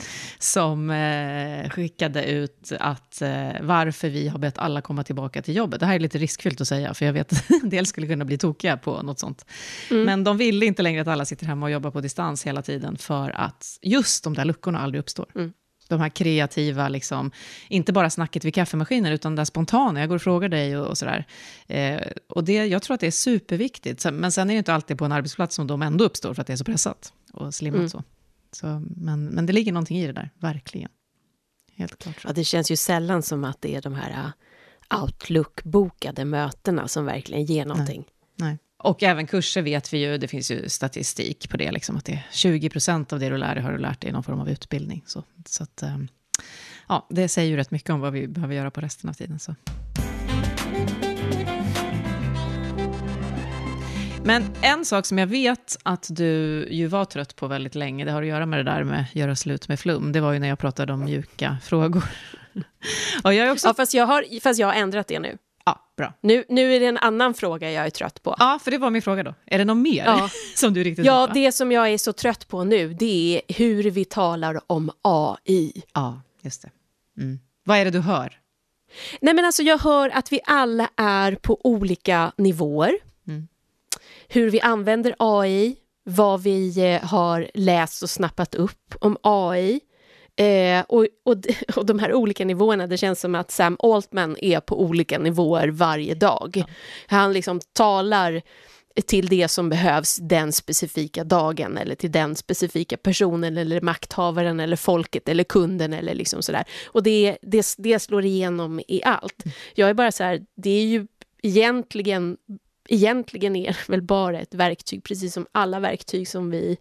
som eh, skickade ut att eh, varför vi har bett alla komma tillbaka till jobbet. Det här är lite riskfyllt att säga, för jag vet att en del skulle kunna bli tokiga på något sånt. Mm. Men de ville inte längre att alla sitter hemma och jobbar på distans hela tiden för att just de där luckorna aldrig uppstår. Mm. De här kreativa, liksom, inte bara snacket vid kaffemaskiner utan det spontana, jag går och frågar dig och, och sådär. Eh, och det, jag tror att det är superviktigt. Men sen är det inte alltid på en arbetsplats som de ändå uppstår för att det är så pressat och slimmat mm. så. Så, men, men det ligger någonting i det där, verkligen. Helt klart. Ja, det känns ju sällan som att det är de här Outlook-bokade mötena som verkligen ger någonting. Nej, nej. Och även kurser vet vi ju, det finns ju statistik på det, liksom, att det är tjugo procent av det du lär dig har du lärt dig i någon form av utbildning. Så, så att, ja, det säger ju rätt mycket om vad vi behöver göra på resten av tiden. Så. Men en sak som jag vet att du ju var trött på väldigt länge, det har att göra med det där med att göra slut med flum. Det var ju när jag pratade om mjuka frågor. Och jag är också... Ja, fast jag, har, fast jag har ändrat det nu. Ja, bra. Nu, nu är det en annan fråga jag är trött på. Ja, för det var min fråga då. Är det någon mer ja. som du riktigt Ja, det som jag är så trött på nu, det är hur vi talar om A I. Ja, just det. Mm. Vad är det du hör? Nej, men alltså jag hör att vi alla är på olika nivåer. Mm. Hur vi använder A I, vad vi har läst och snappat upp om A I. Eh, och, och, och de här olika nivåerna, det känns som att Sam Altman är på olika nivåer varje dag. Ja. Han liksom talar till det som behövs den specifika dagen eller till den specifika personen eller makthavaren eller folket eller kunden eller liksom sådär. Och det, det, det slår igenom i allt. Jag är bara så här, det är ju egentligen egentligen är väl bara ett verktyg, precis som alla verktyg som vi,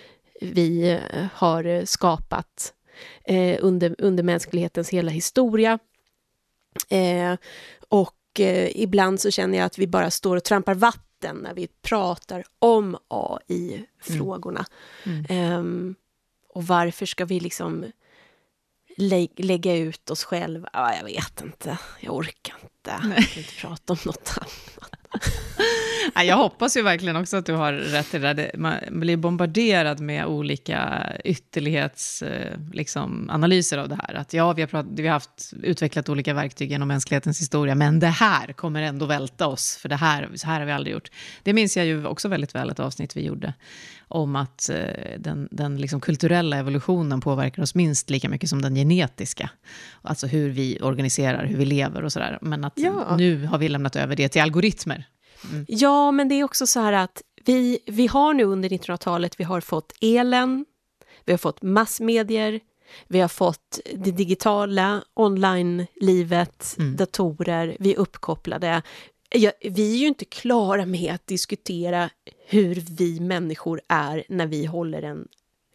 vi har skapat eh, under, under mänsklighetens hela historia. Eh, och eh, ibland så känner jag att vi bara står och trampar vatten när vi pratar om A I-frågorna. Mm. Mm. Eh, och varför ska vi liksom lä- lägga ut oss själva? Ja, jag vet inte, jag orkar inte. Nej. Jag kan inte prata om något annat. Jag hoppas ju verkligen också att du har rätt i det där. Man blir bombarderad med olika ytterlighetsanalyser liksom, analyser av det här. Att ja, vi har, pratat, vi har haft, utvecklat olika verktyg genom mänsklighetens historia, men det här kommer ändå välta oss, för det här, så här har vi aldrig gjort. Det minns jag ju också väldigt väl, ett avsnitt vi gjorde om att eh, den, den liksom kulturella evolutionen påverkar oss minst lika mycket som den genetiska. Alltså hur vi organiserar, hur vi lever och sådär. Men att ja. nu har vi lämnat över det till algoritmer. Mm. Ja, men det är också så här att vi, vi har nu under nittonhundratalet, vi har fått elen, vi har fått massmedier, vi har fått det digitala, online-livet, mm. datorer, vi är uppkopplade. Ja, vi är ju inte klara med att diskutera hur vi människor är när vi håller en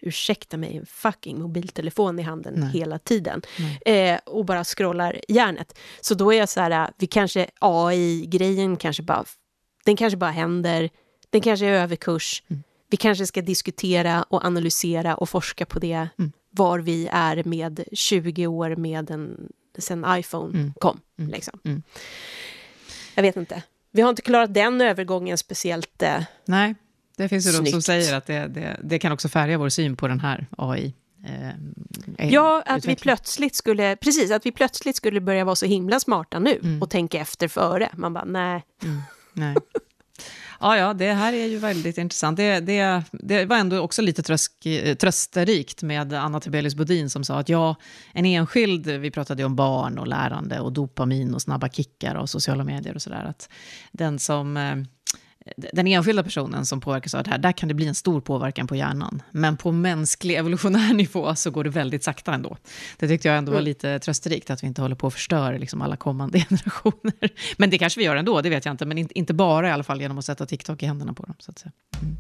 ursäkta mig, en fucking mobiltelefon i handen Nej. hela tiden. Eh, och bara scrollar hjärnet. Så då är jag så här, vi kanske, A I-grejen kanske bara, den kanske bara händer, den kanske är överkurs. Mm. Vi kanske ska diskutera och analysera och forska på det, mm. var vi är med tjugo år med en, sen iPhone mm. kom. Mm. Liksom. Mm. Jag vet inte. Vi har inte klarat den övergången speciellt eh, Nej, det finns ju de som säger att det, det, det kan också färga vår syn på den här A I. Eh, ja, att vi plötsligt skulle, precis, att vi plötsligt skulle börja vara så himla smarta nu mm. och tänka efter före. Man bara, nej. Mm. Nej. Ja, ja, det här är ju väldigt intressant. Det, det, det var ändå också lite trösk, trösterikt med Anna Tibelius Bodin som sa att ja, en enskild, vi pratade ju om barn och lärande och dopamin och snabba kickar och sociala medier och sådär, att den som... Den enskilda personen som påverkas av det här, där kan det bli en stor påverkan på hjärnan. Men på mänsklig evolutionär nivå så går det väldigt sakta ändå. Det tyckte jag ändå var lite trösterikt, att vi inte håller på att förstöra liksom alla kommande generationer. Men det kanske vi gör ändå, det vet jag inte. Men inte bara i alla fall genom att sätta TikTok i händerna på dem, så att säga. Mm.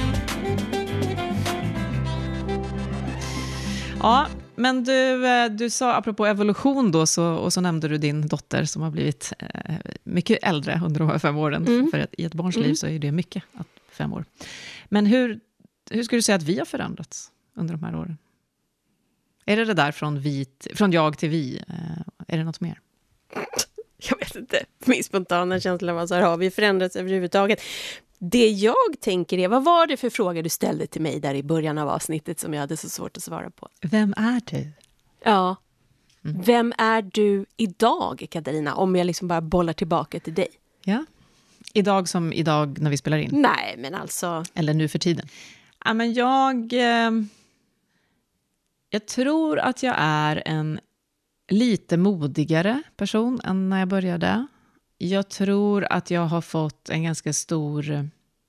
Ja, men du, du sa apropå evolution då, så, och så nämnde du din dotter som har blivit eh, mycket äldre under de här fem åren. Mm. För att i ett barns mm. liv så är det mycket, att, fem år. Men hur, hur skulle du säga att vi har förändrats under de här åren? Är det det där från, vi, från jag till vi? Eh, är det något mer? Jag vet inte. Min spontana känsla var så här, har vi förändrats överhuvudtaget? Det jag tänker är, vad var det för fråga du ställde till mig där i början av avsnittet som jag hade så svårt att svara på? Vem är du? Ja, mm. Vem är du idag, Katarina? Om jag liksom bara bollar tillbaka till dig. Ja, idag som idag när vi spelar in? Nej, men alltså... Eller nu för tiden? Ja, men jag... Eh, jag tror att jag är en lite modigare person än när jag började. Jag tror att jag har fått en ganska stor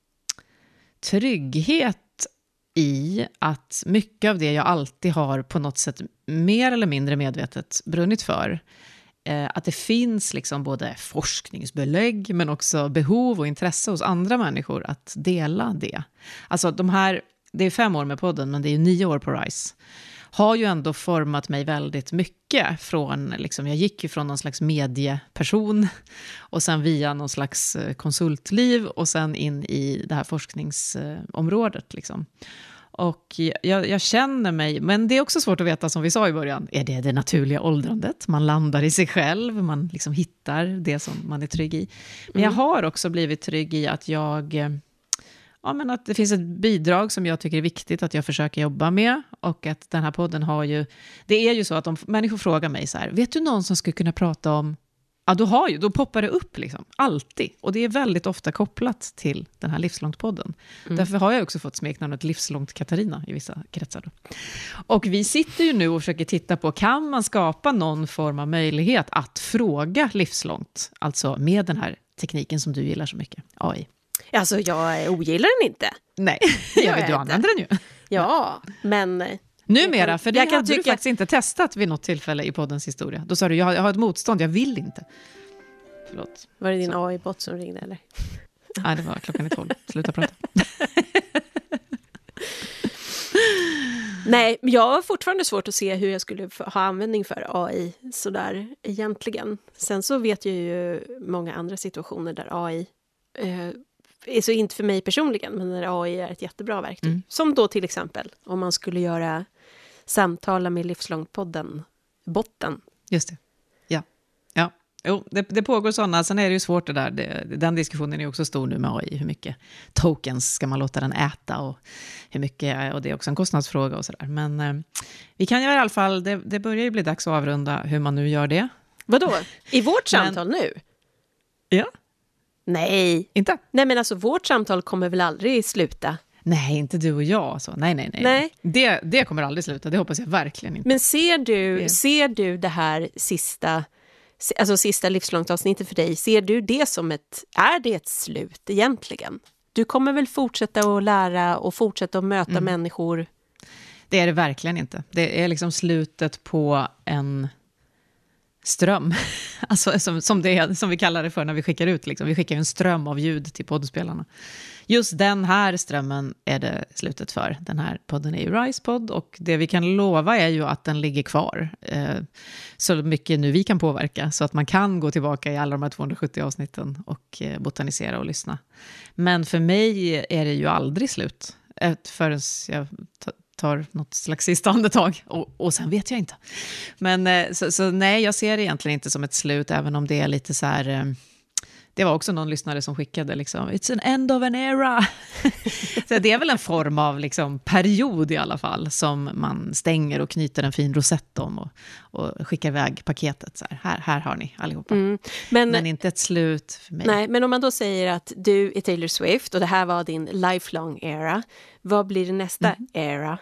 trygghet i att mycket av det jag alltid har på något sätt mer eller mindre medvetet brunnit för, eh, att det finns liksom både forskningsbelägg men också behov och intresse hos andra människor att dela det. Alltså de här, det är fem år med podden men det är nio år på RISE. Har ju ändå format mig väldigt mycket från, liksom, jag gick ju från någon slags medieperson och sen via någon slags konsultliv och sen in i det här forskningsområdet liksom. Och jag, jag känner mig, men det är också svårt att veta som vi sa i början, är det det naturliga åldrandet? Man landar i sig själv, man liksom hittar det som man är trygg i. Men jag har också blivit trygg i att jag... Ja, men att det finns ett bidrag som jag tycker är viktigt att jag försöker jobba med, och att den här podden har ju, det är ju så att om människor frågar mig så här, vet du någon som skulle kunna prata om, ja då har ju, då poppar det upp liksom, alltid, och det är väldigt ofta kopplat till den här Livslångt-podden. Mm. Därför har jag också fått smeknamnet Livslångt Katarina i vissa kretsar då. Och vi sitter ju nu och försöker titta på, kan man skapa någon form av möjlighet att fråga livslångt, alltså med den här tekniken som du gillar så mycket, A I. Alltså jag ogillar den inte. Nej, jag vet, du använder den ju. Ja, men... Numera, för det jag kan hade tycka... du faktiskt inte testat vid något tillfälle i poddens historia. Då sa du, jag har, jag har ett motstånd, jag vill inte. Förlåt. Var det din Så. A I-bot som ringde eller? Nej, det var klockan i tolv. Sluta prata. Nej, men jag har fortfarande svårt att se hur jag skulle ha användning för A I sådär egentligen. Sen så vet jag ju många andra situationer där A I... Eh, så inte för mig personligen, men när A I är ett jättebra verktyg. Mm. Som då till exempel om man skulle göra samtala med Livslångt-podden botten. Just det. Ja. Ja. Jo, det, det pågår sådana. Sen är det ju svårt det där. Det, den diskussionen är också stor nu med A I. Hur mycket tokens ska man låta den äta och hur mycket, och det är också en kostnadsfråga och sådär. Men eh, vi kan ju i alla fall, det, det börjar ju bli dags att avrunda hur man nu gör det. Vadå? I vårt samtal men, nu? Ja. Nej. Inte? Nej, men alltså vårt samtal kommer väl aldrig sluta? Nej, inte du och jag. Så. Nej, nej, nej. nej. Det, det kommer aldrig sluta, det hoppas jag verkligen inte. Men ser du, det. ser du det här sista, alltså sista livslångt avsnittet för dig, ser du det som ett, är det ett slut egentligen? Du kommer väl fortsätta att lära och fortsätta att möta mm. människor? Det är det verkligen inte. Det är liksom slutet på en ström. Alltså som, som, det, som vi kallar det för när vi skickar ut. Liksom. Vi skickar en ström av ljud till poddspelarna. Just den här strömmen är det slutet för. Den här podden är ju RISE-podd och det vi kan lova är ju att den ligger kvar. Eh, så mycket nu vi kan påverka. Så att man kan gå tillbaka i alla de här tvåhundrasjuttio avsnitten och eh, botanisera och lyssna. Men för mig är det ju aldrig slut. Förrän jag tar något slags sista andetag. Och, och sen vet jag inte. Men eh, så, så nej, jag ser det egentligen inte som ett slut. Även om det är lite så här... Eh, det var också någon lyssnare som skickade liksom, it's an end of an era. Så det är väl en form av liksom, period i alla fall som man stänger och knyter en fin rosett om och, och skickar iväg paketet. Så här, här, här har ni allihopa. Mm. Men, men inte ett slut för mig. Nej, men om man då säger att du är Taylor Swift och det här var din lifelong era, vad blir det nästa mm. era?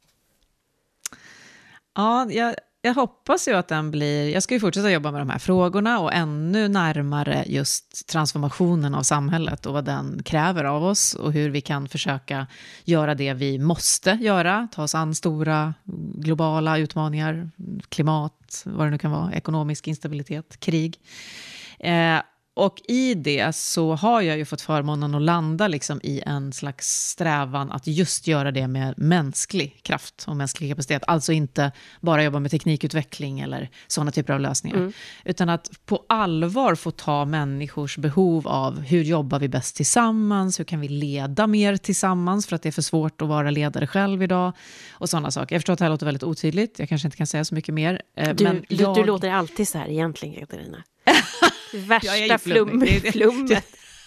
Ja, jag... Jag hoppas ju att den blir, jag ska ju fortsätta jobba med de här frågorna och ännu närmare just transformationen av samhället och vad den kräver av oss och hur vi kan försöka göra det vi måste göra, ta oss an stora globala utmaningar, klimat, vad det nu kan vara, ekonomisk instabilitet, krig. Eh, Och i det så har jag ju fått förmånen att landa liksom i en slags strävan att just göra det med mänsklig kraft och mänsklig kapacitet. Alltså inte bara jobba med teknikutveckling eller sådana typer av lösningar. Mm. Utan att på allvar få ta människors behov av hur jobbar vi bäst tillsammans, hur kan vi leda mer tillsammans för att det är för svårt att vara ledare själv idag och sådana saker. Jag förstår att det här låter väldigt otydligt, jag kanske inte kan säga så mycket mer. Du, men du, jag... du låter alltid så här egentligen, Katarina. Värsta flum, flummet.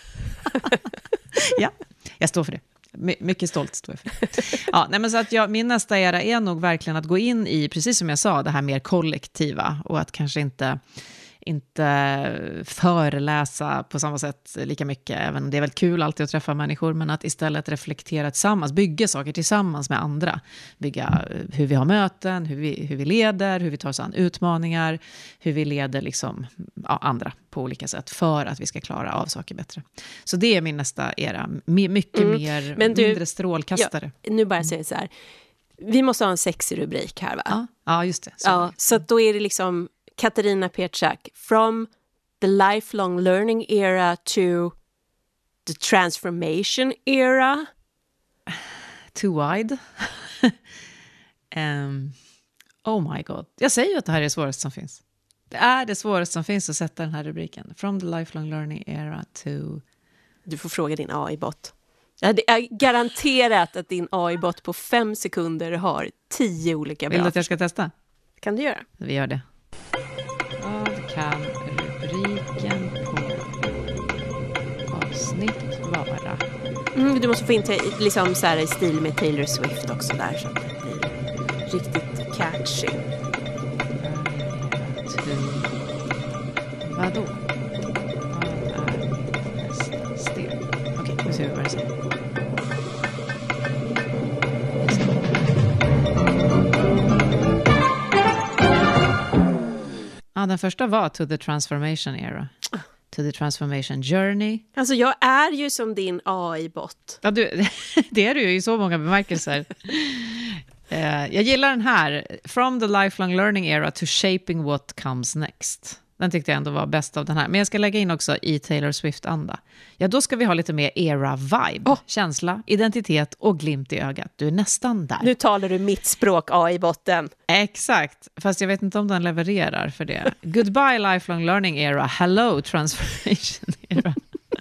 Ja, jag står för det. My- mycket stolt står jag för det. Ja, nej, men så att jag, min nästa era är nog verkligen att gå in i, precis som jag sa, det här mer kollektiva och att kanske inte, inte föreläsa på samma sätt lika mycket. Även det är väl kul alltid att träffa människor, men att istället reflektera tillsammans, bygga saker tillsammans med andra. Bygga hur vi har möten, hur vi, hur vi leder, hur vi tar oss an utmaningar, hur vi leder liksom, ja, andra på olika sätt för att vi ska klara av saker bättre. Så det är min nästa era. My, mycket mm. mer, men du, mindre strålkastare. Ja, nu bara säger så här. Vi måste ha en sexig rubrik här, va? Ja, ja just det. Så, ja, så då är det liksom Katarina Pietschak, from the lifelong learning era to the transformation era. Too wide. um, oh my god. Jag säger ju att det här är det svåraste som finns. Det är det svåraste som finns att sätta den här rubriken. From the lifelong learning era to... Du får fråga din A I-bot. Det är garanterat att din A I-bot på fem sekunder har tio olika bra. Vill du att jag ska testa? Kan du göra? Vi gör det. Vad kan rubriken på avsnitt vara? Mm, du måste få in te- liksom så här i stil med Taylor Swift också där så att det blir riktigt catchy. Vadå? Vad är nästa steg? Okej, nu ser vi vad det säger. Ja, den första var to the transformation era. To the transformation journey. Alltså jag är ju som din A I-bot. Ja, du, det är du ju i så många bemärkelser. uh, jag gillar den här. From the lifelong learning era to shaping what comes next. Den tyckte jag ändå var bäst av den här. Men jag ska lägga in också i Taylor Swift-anda. Ja, då ska vi ha lite mer era-vibe. Oh. Känsla, identitet och glimt i ögat. Du är nästan där. Nu talar du mitt språk, A I-botten. Exakt. Fast jag vet inte om den levererar för det. Goodbye lifelong learning era. Hello transformation era.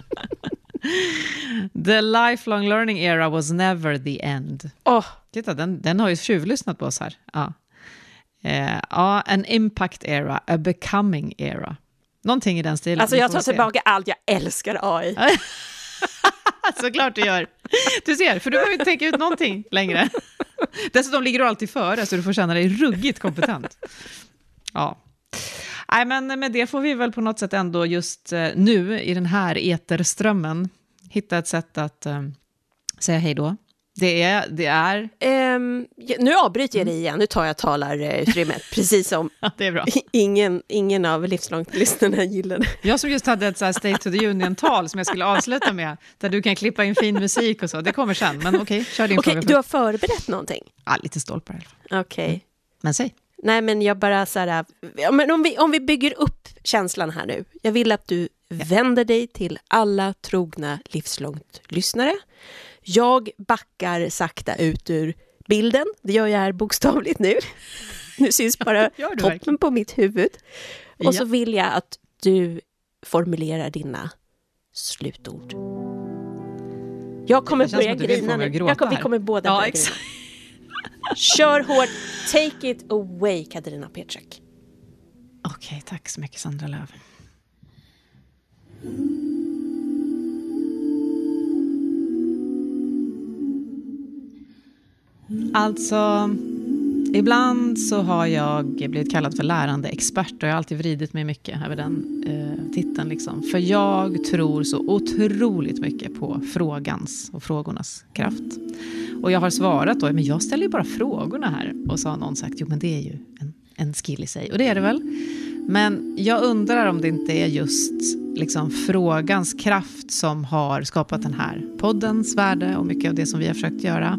The lifelong learning era was never the end. Oh. Titta, den, den har ju tjuvlyssnat på oss här. Ja. Uh, ja, an impact era, a becoming era. Någonting i den stilen. Alltså jag tar tillbaka allt, jag älskar A I. Såklart du gör. Du ser, för du behöver inte tänka ut någonting längre. Dessutom ligger du alltid före så du får känna dig ruggigt kompetent. Ja. Nej, men med det får vi väl på något sätt ändå just uh, nu i den här eterströmmen hitta ett sätt att uh, säga hej då. Det är... Det är... Um, nu avbryter jag dig igen. Nu tar jag talarutrymmet. Precis som ja, det är bra. Ingen, ingen av livslångt-lyssnarna gillade. Jag som just hade ett så här State of the Union-tal som jag skulle avsluta med. Där du kan klippa in fin musik och så. Det kommer sen. Men okej, okay, kör din okay, fråga. Du har förberett någonting? Ja, lite stolpar i alla fall. Okej. Okay. Men säg. nej men jag bara så här, ja, men om vi, om vi bygger upp känslan här nu. Jag vill att du vänder dig till alla trogna livslångt lyssnare. Jag backar sakta ut ur bilden. Det gör jag här bokstavligt nu. Nu syns bara toppen verkligen på mitt huvud. Och ja. Så vill jag att du formulerar dina slutord. Jag kommer börja grina nu. Jag kommer, vi kommer båda ja, börja grina. Kör hårt. Take it away, Katarina Petrak. Okej, okay, tack så mycket Sandra Löf. Alltså, ibland så har jag blivit kallad för lärande expert och jag har alltid vridit mig mycket över den eh, titeln liksom. För jag tror så otroligt mycket på frågans och frågornas kraft. Och jag har svarat då, men jag ställer ju bara frågorna här. Och så har någon sagt, jo men det är ju en, en skill i sig. Och det är det väl. Men jag undrar om det inte är just liksom frågans kraft som har skapat den här poddens värde och mycket av det som vi har försökt göra.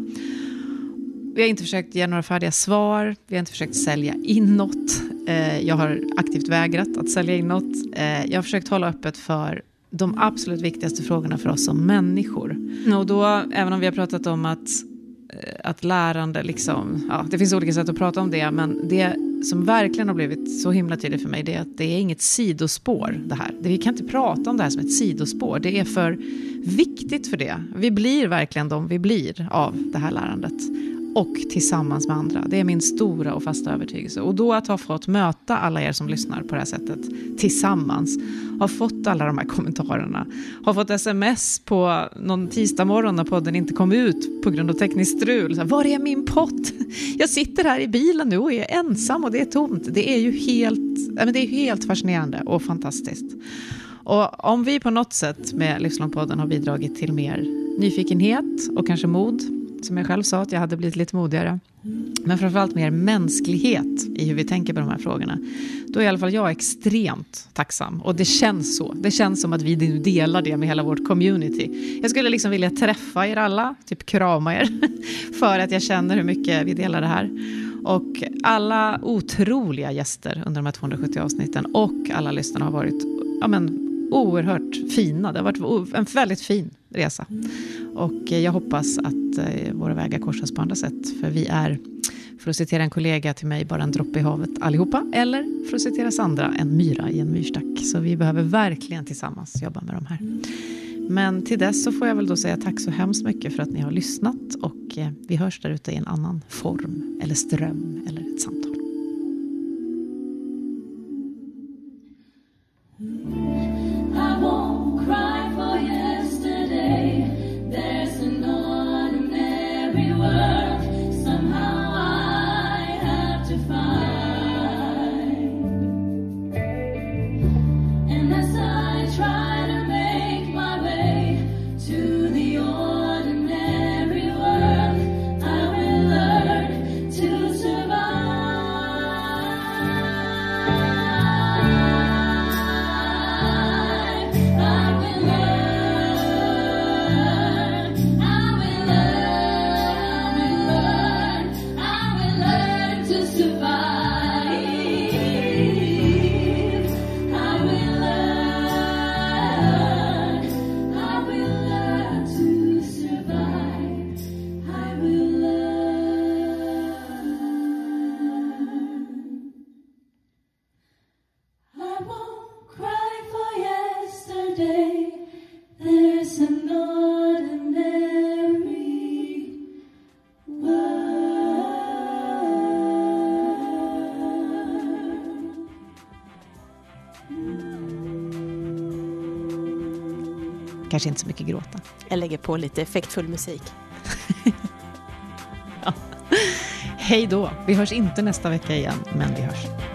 Vi har inte försökt ge några färdiga svar. Vi har inte försökt sälja inåt. Jag har aktivt vägrat att sälja inåt. Jag har försökt hålla öppet för de absolut viktigaste frågorna för oss som människor. Och då, även om vi har pratat om att, att lärande liksom, ja, det finns olika sätt att prata om det, men det som verkligen har blivit så himla tydligt för mig, det är att det är inget sidospår det här. Vi kan inte prata om det här som ett sidospår. Det är för viktigt för det. Vi blir verkligen de vi blir av det här lärandet. Och tillsammans med andra. Det är min stora och fasta övertygelse. Och då att ha fått möta alla er som lyssnar på det här sättet tillsammans. Har fått alla de här kommentarerna. Har fått sms på någon tisdag morgon när podden inte kom ut på grund av tekniskt strul. Så här, var är min podd? Jag sitter här i bilen nu och är ensam och det är tomt. Det är ju helt, men det är helt fascinerande och fantastiskt. Och om vi på något sätt med Livslångpodden har bidragit till mer nyfikenhet och kanske mod, som jag själv sa att jag hade blivit lite modigare, men framförallt mer mänsklighet i hur vi tänker på de här frågorna, då är i alla fall jag extremt tacksam. Och det känns så. Det känns som att vi nu delar det med hela vårt community. Jag skulle liksom vilja träffa er alla, typ krama er, för att jag känner hur mycket vi delar det här. Och alla otroliga gäster under de här tvåhundrasjuttio avsnitten och alla lyssnarna har varit, ja men, oerhört fina. Det har varit en väldigt fin resa. Och jag hoppas att våra vägar korsas på andra sätt. För vi är, för att citera en kollega till mig, bara en droppe i havet allihopa. Eller för att citera Sandra, en myra i en myrstack. Så vi behöver verkligen tillsammans jobba med de här. Men till dess så får jag väl då säga tack så hemskt mycket för att ni har lyssnat. Och vi hörs där ute i en annan form. Eller ström. Eller ett samtal. Kanske inte så mycket gråta. Jag lägger på lite effektfull musik. Ja. Hej då. Vi hörs inte nästa vecka igen, men vi hörs.